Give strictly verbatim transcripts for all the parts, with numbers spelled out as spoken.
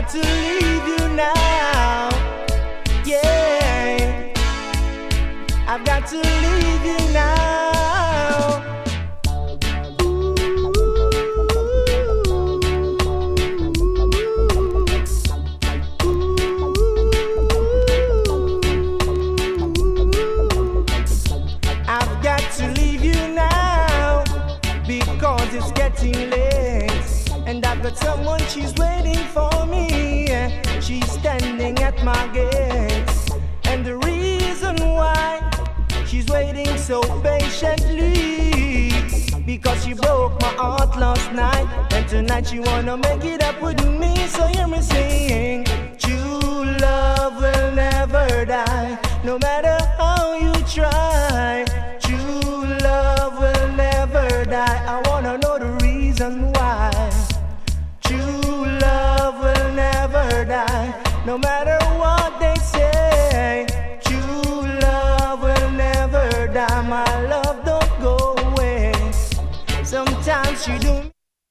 got to leave you now. Yeah, I've got to leave you now. I've got to leave you now because it's getting late. And I've got someone, she's waiting for me. She's standing at my gates. And the reason why she's waiting so patiently, because she broke my heart last night, and tonight she wanna make it up with me. So hear me sing, true love will never die, no matter how you try. True love will never die. I wanna know the reason why. True love will never die, no matter what they say. True love will never die. My love don't go away. Sometimes she do.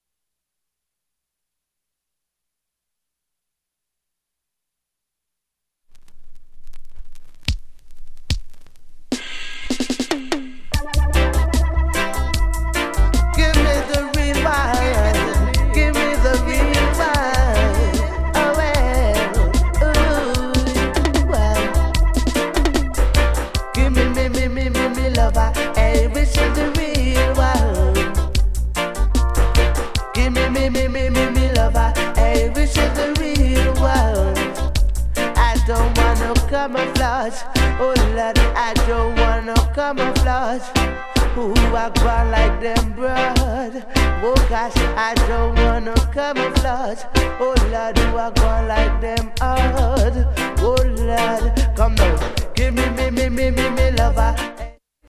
Camouflage, oh Lord, I don't wanna camouflage. Who I go like them, broad? Oh gosh, I don't wanna camouflage. Oh Lord, who I go like them, odd? Oh Lord, come now, give me, me, me, me, me.